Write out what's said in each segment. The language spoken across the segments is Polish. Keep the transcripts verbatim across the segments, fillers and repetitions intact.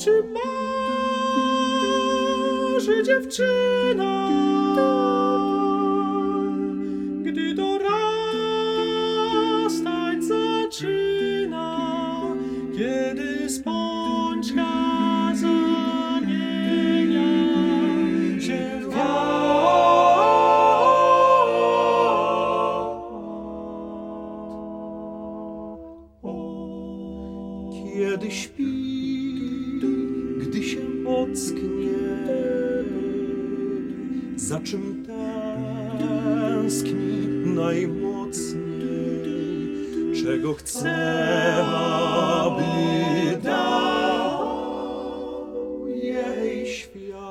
Czy marzy dziewczyna, gdy dorastać zaczyna, kiedy z pączka zamienia się w kwiat? Kiedy śpi, gdy się ocknie, za czym tęskni najmocniej, czego chce, aby dał jej świat.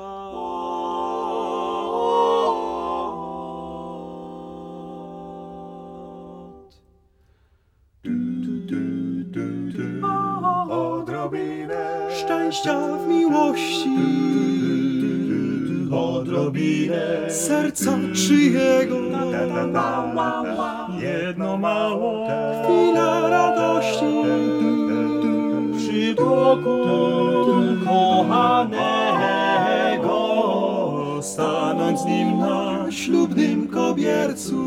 Odrobinę szczęścia w miłości, odrobinę serca czyjego, jedno mało chwila radości przy boku kochanego, stanąć z nim na ślubnym kobiercu,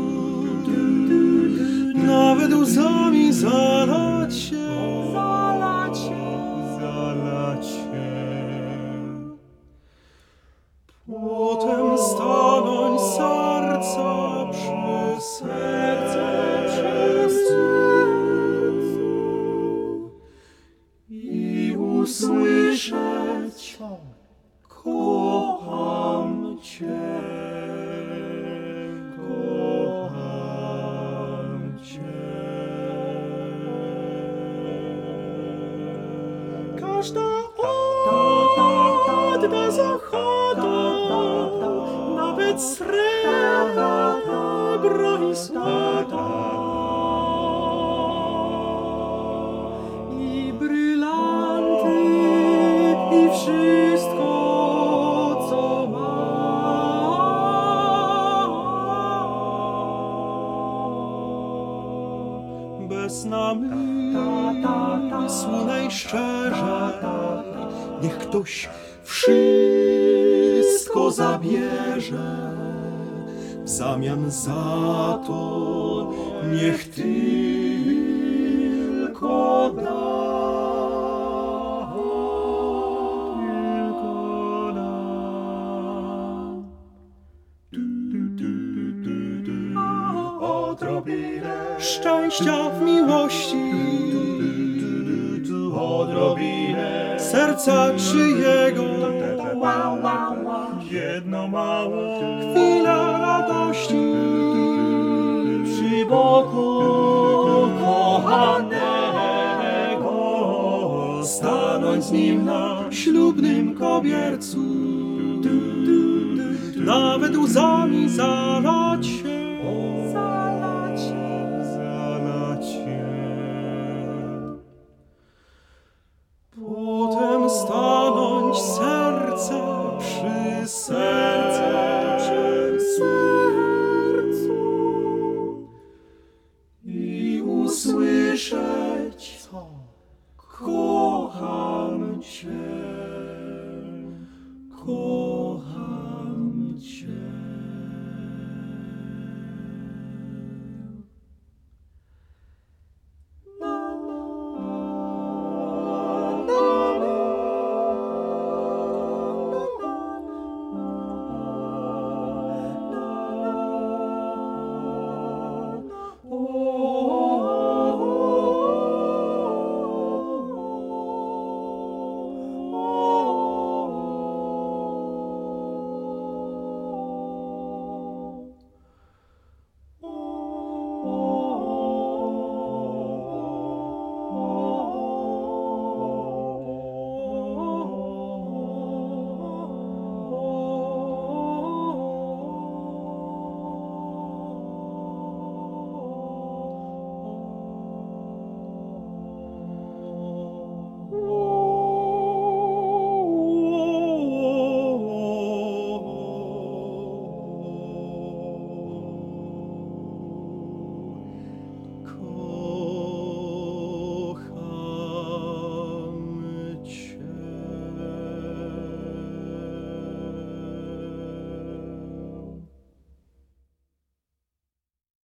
nawet łzami zalać się, zalać się, zalać się. Potem stanąć serca przy serce, przy sercu i usłyszeć: kocham Cię, kocham Cię. Każda odda z ochotą, nawet srebro i złoto, i brylanty, i wszystko, co ma. Bez namysłu najszczerze, niech ktoś wszystko zabierze, w zamian za to niech tylko da, tylko da. Odrobinę szczęścia w miłości, odrobinę serca czyjego, jedno mało chwila radości przy boku kochanego, stanąć z nim na ślubnym kobiercu, nawet łzami zalać się.